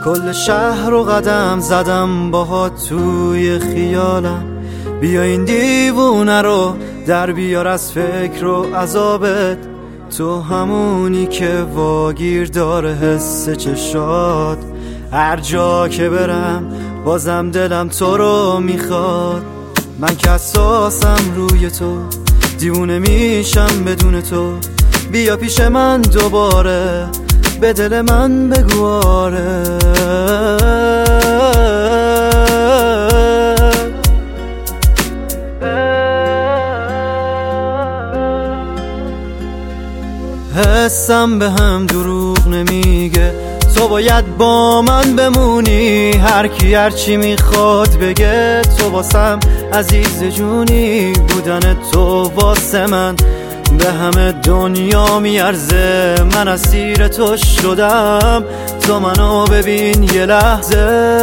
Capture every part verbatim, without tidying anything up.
کل شهر رو قدم زدم باهات توی خیالم. بیا این دیوونه رو در بیار از فکر و عذابت، تو همونی که واگیر داره حس چشات. هر جا که برم بازم دلم تو رو میخواد. من که اساسم روی تو، دیوونه میشم بدون تو. بیا پیش من دوباره، به دل من بگو آره. حسم به هم دروغ نمیگه، تو باید با من بمونی. هر کی هر چی میخواد بگه، تو واسم عزیز جونی. بودن تو واسه من به همه دنیا میارزه. من اسیر تو شدم، تو منو ببین یه لحظه.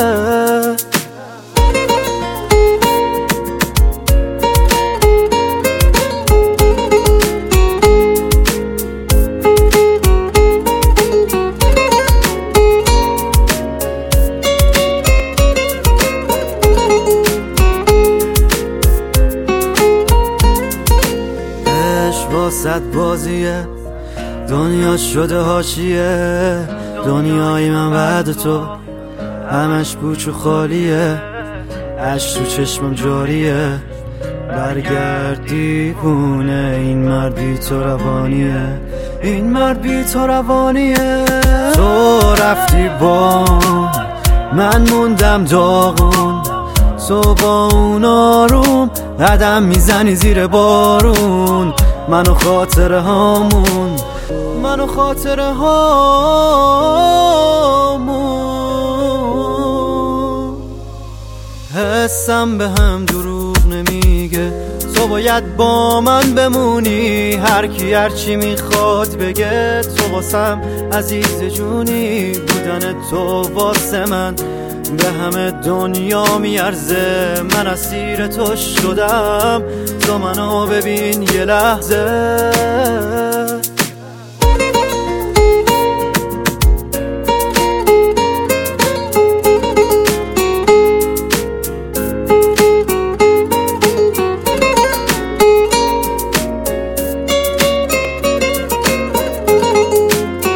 واسط بازیه، دنیا شده حاشیه. دنیای من بعد تو همش پوچ و خالیه. عشق تو چشمم جاریه، برگرد دیوونه. این مرد بی تو روانیه، این مرد بی تو روانیه. تو رفتی با من موندم داغون، تو با اون آروم قدم میزنی زیر بارون. منو خاطره هامون، منو خاطره هامون. حسم به هم دروغ نمیگه، تو باید با من بمونی. هر کی هر چی میخواد بگه، تو واسم عزیز جونی. بودن تو واسه من به همه دنیا میارزه. من اسیر تو شدم، تو منو ببین یه لحظه.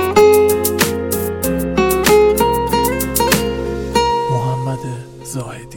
زاهدی.